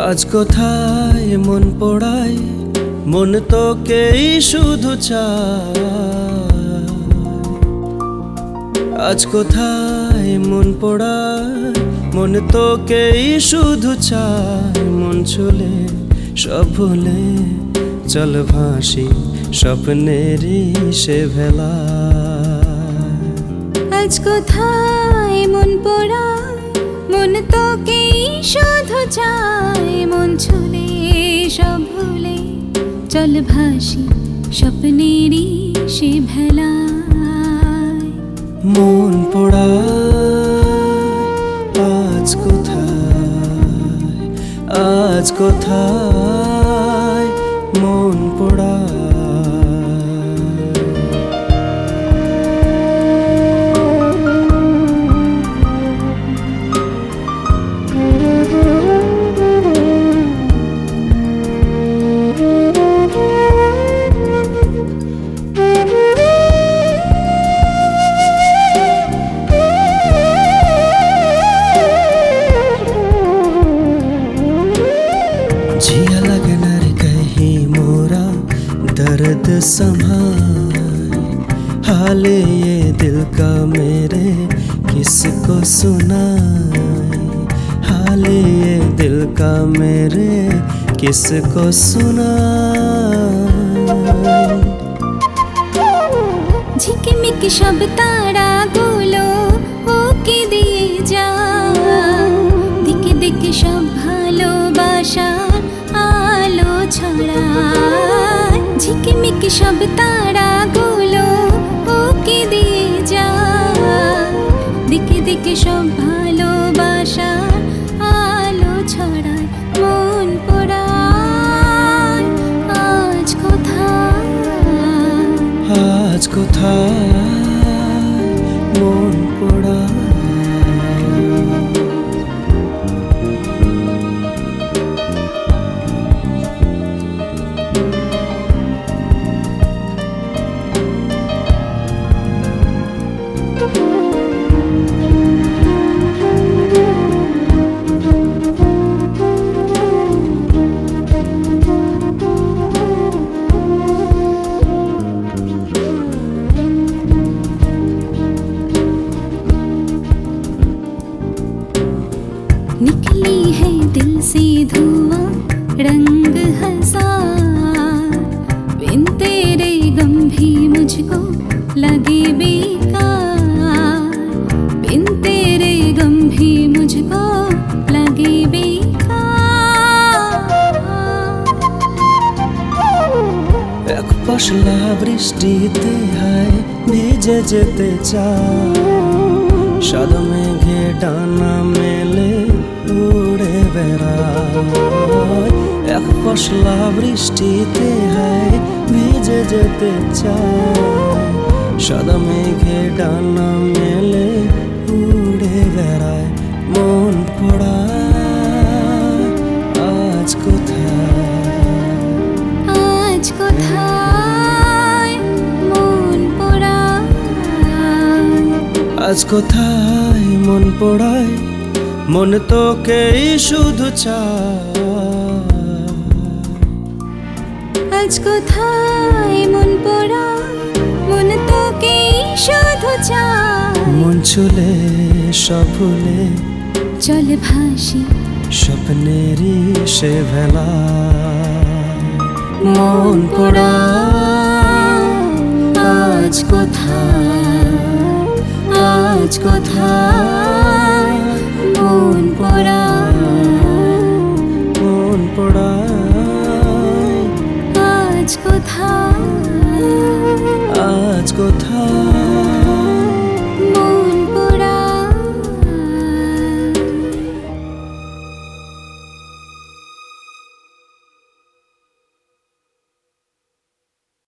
আজ কোথায় মন পড়ায়, মন তোকেই শুধু চায়। আজ কোথায় মন পড়ায়, মন তোকেই শুধু চায়। মন ছুলে সব ভুলে চল ভাসি স্বপ্নেরই সে ভেলা। আজ কোথায় মন পড়ায়, মন তোকেই শুধু চায়। মন ছুলে সব ভুলে চল ভাসি স্বপ্নেরই সে ভেলায়। মন পড়ায় আজ কোথায়, আজ কোথায় মন পড়ায়। जिया लगन रे कहीं मोरा दर्द संभाल, हाल ये दिल का मेरे किसको सुनाए। हाल ये दिल का मेरे किसको सुनाए। ঝিকিমিকি সব তারাগুলো ওকে দিয়ে যা, দিকে দিকে সব ভালোবাসার আলো ছড়ায়। ঝিকিমিকি সব তারাগুলো ওকে দিয়ে যা, দিকে দিকে সব ভালোবাসার আলো ছড়ায়। মন পড়ায় আজ কোথায়, আজ কোথায় মন পড়ায়। निकली है दिल से धुआं रंग हजार, बिन तेरे गम भी मुझको लगे बेकार। बिन तेरे गम भी मुझको लगे बेकार। এক পশলা বৃষ্টিতে হায় ভিজে যেতে চায়। সাদা মেঘে ডানা মেলে উড়ে বেড়ায়। এক পশলা বৃষ্টিতে হায় ভিজে যেতে চায়। সাদা মেঘে ডানা মেলে উড়ে বেড়ায়। মন পড়ায় আজ কোথায়, আজ কোথায় মন পড়ায়। আজ কোথায় মন পড়ায়, মন তোকেই শুধু চায়। আজ কোথায় মন পড়ায়, মন তোকেই শুধু চায়। মন ছুলে সব ভুলে চল ভাসি স্বপ্নেরই সে ভেলা। মন পড়ায় আজ কোথায়, আজ কোথায় মন পড়ায়। মন পড়ায় আজ কোথায়, আজ কোথায়।